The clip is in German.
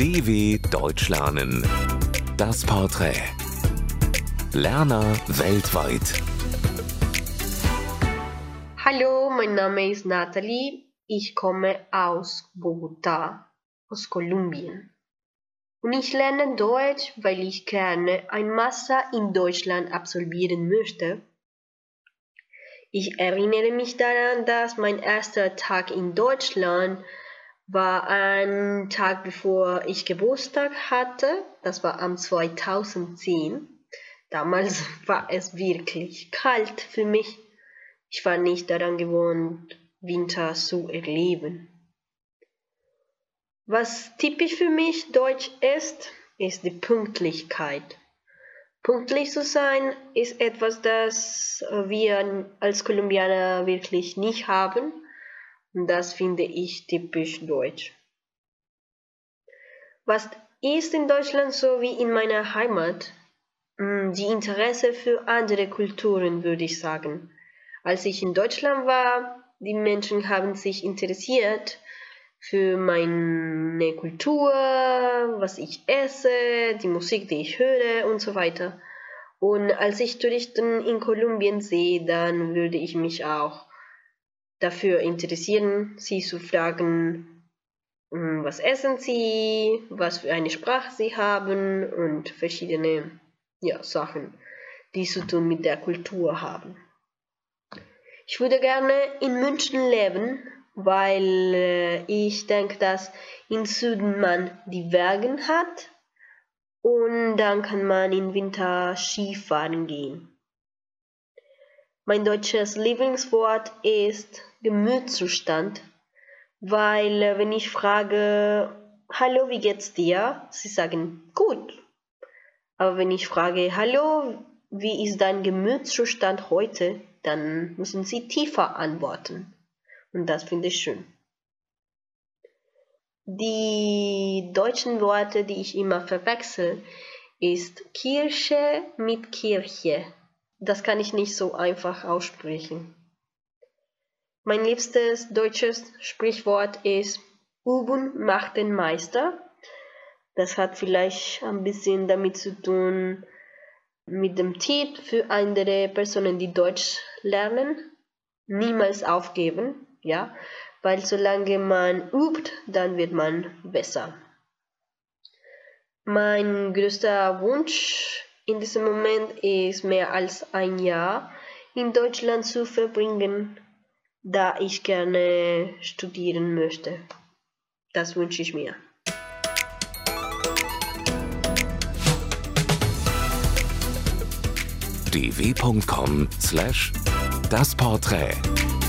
DW Deutsch lernen. Das Porträt. Lerner weltweit. Hallo, mein Name ist Nathalie. Ich komme aus Bogotá, aus Kolumbien. Und ich lerne Deutsch, weil ich gerne ein Master in Deutschland absolvieren möchte. Ich erinnere mich daran, dass mein erster Tag in Deutschland war ein Tag, bevor ich Geburtstag hatte. Das war am 2010. Damals war es wirklich kalt für mich. Ich war nicht daran gewohnt, Winter zu erleben. Was typisch für mich Deutsch ist die Pünktlichkeit. Pünktlich zu sein ist etwas, das wir als Kolumbianer wirklich nicht haben. Und das finde ich typisch deutsch. Was ist in Deutschland so wie in meiner Heimat? Die Interesse für andere Kulturen, würde ich sagen. Als ich in Deutschland war, die Menschen haben sich interessiert für meine Kultur, was ich esse, die Musik, die ich höre und so weiter. Und als ich Touristen in Kolumbien sehe, dann würde ich mich auch dafür interessieren, sie zu fragen, was essen sie, was für eine Sprache sie haben und verschiedene Sachen, die zu tun mit der Kultur haben. Ich würde gerne in München leben, weil ich denke, dass im Süden man die Berge hat und dann kann man im Winter Skifahren gehen. Mein deutsches Lieblingswort ist Gemütszustand, weil wenn ich frage, hallo, wie geht's dir? Sie sagen, gut. Aber wenn ich frage, hallo, wie ist dein Gemütszustand heute? Dann müssen sie tiefer antworten. Und das finde ich schön. Die deutschen Worte, die ich immer verwechsel, ist Kirche mit Kirche. Das kann ich nicht so einfach aussprechen. Mein liebstes deutsches Sprichwort ist Übung macht den Meister. Das hat vielleicht ein bisschen damit zu tun, mit dem Tipp für andere Personen, die Deutsch lernen, niemals aufgeben, weil solange man übt, dann wird man besser. Mein größter Wunsch in diesem Moment ist, mehr als ein Jahr in Deutschland zu verbringen, da ich gerne studieren möchte. Das wünsche ich mir. dw.com/dasporträt